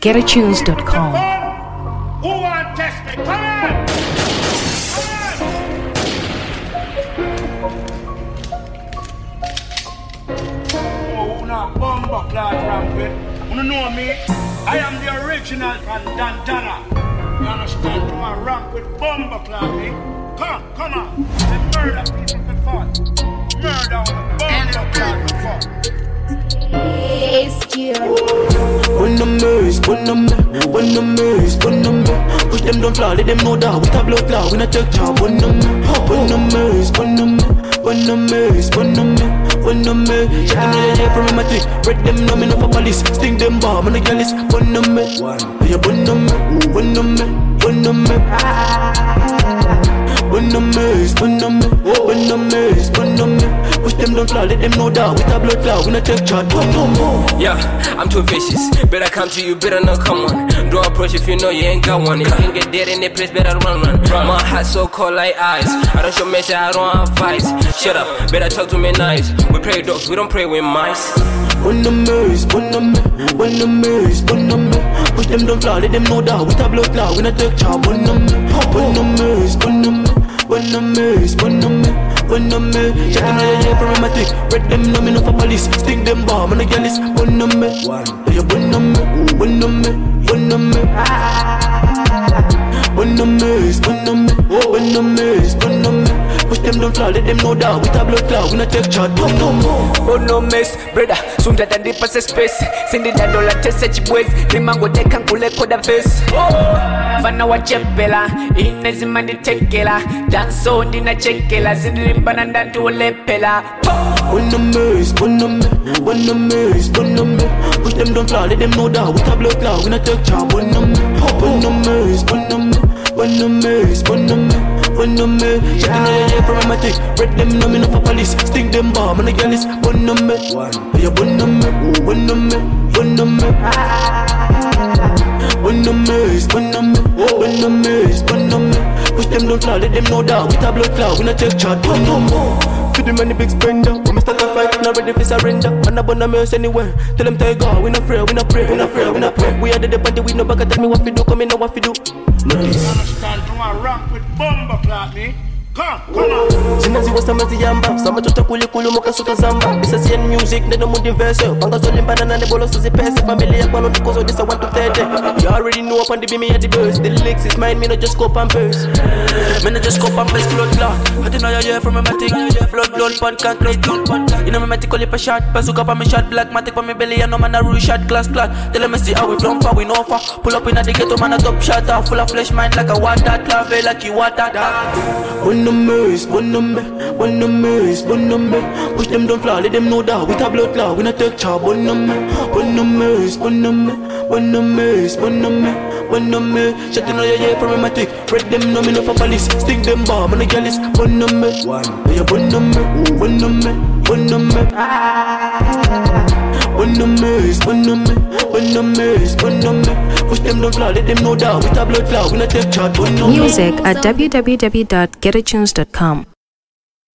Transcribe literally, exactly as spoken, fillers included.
get a tunes dot com. Who want to test me? Come on! Bumbo clad rampant. You know me? I am the original from Dantana. You understand? You are rank with Bumbo clad me. Come, come on. They murder people before. Murder on the Bumbo clad before. When the maze, when the maze, when the maze, when the maze. Push them down fly, let them know that we have blood clot. We not take job. When the maze, when the maze, when the maze, when the maze, when the maze. When I'm me, shaking all the from my tree. Break them, no me no for police. Sting them bomb, and I get this. When I'm me, yeah, when I'm me, when I'm me, when I'm me. When I'm me, when I'm me, when I'm me, when I'm me. Push them down fly, let them know that with a blood cloud, we not take charge. Yeah, I'm too vicious. Better come to you, better not come on. Don't approach if you know you ain't got one. If you can get dead in the place, better run, run. run. My heart so cold like ice. I don't show message, I don't advise. Shut up, better talk to me nice. We pray dogs, we don't pray with mice. When the maze, when the maze, when the maze, when the maze. Push them down fly, let them know that with a blood cloud, we not take charge. When the maze, when the maze, when the maze, when the maze, when the maze. When I'm me, shaking all the from my tree. Break them, no me no for police. Sting them bomb, and I get this. When I'm me, yeah, when I'm me, when I'm me, when I'm me. When I'm me, when I'm me, when I'm me, when I'm me. Push them down fly, let them know that with a blood cloud, we not take charge. Oh no more, oh no mess, brother. Soon that and deep as a space. Send it that dollar test such boys. The mango they can cool code the face. Fana wa chempela, inezi mandi tekela. Dance on dina chenkela, zinrimba nanda to lepela. When I'm me, when I'm me, when I'm me, when I'm me. Push them down fly, let them know that with a blood cloud, we not take charge. When I'm me, when I'm me, when I'm me, when I'm me, when I'm me. When I'm me, shaking all the from my tree. Break them, no me no for police. Sting them bomb, and I get this. When I'm me, yeah, when I'm me, when I'm me, when I'm me. When I'm me, when I'm me, when I'm me, when I'm me. Push them down fly, let them know that with a blood cloud, we not take charge. When no more. For the money big spender, when we start a fight, not ready for surrender. And I burn a mess anywhere. Tell them take God, we not pray, we not pray, we not pray, we not pray. We are the party, we no back. Tell me what we do, come in, know what we do. Understand? You are rank with Bumbo clad me. Come, come on. Sinazi wa samazi yamba. Sama chota kuli kulu moka suka zamba. Bisa C N music, neno mundi verse. Panga zoli banana ne bolo suzi pese. Family ya kwano ndiko so this a one to thirty. You already know up on the beam me at the burst. The lyrics is mine, me no just go pampers. Me no just go pampers, blood clot. I don't know you hear from my matic. Flood blood pun can't close blood. You know me matic call it a shot. Bazooka pa me shot. Black matic pa me belly. I know man a rule shot. Glass clot. Tell them me see how we from far, we know far. Pull up in the ghetto, man a top shot. Full of flesh mind like a water. Clave like you water. When I'm me, when I'm me, when I'm me, when I'm me. Push them down fly, let them know that with a blood cloud, we not take charge. When I'm me, when I'm me, when I'm me, when I'm me, when I'm me, when I'm me. Shaking all the from my tree. Break them, no me no for police. Sting them bomb, and I get this. When I'm me, yeah, when I'm me, when I'm me, when I'm me. When I'm me, when I'm me, when I'm me, when I'm me. Push them down fly, let them know that with a blood cloud, we not take charge. Music at w w w dot get a tunes dot com.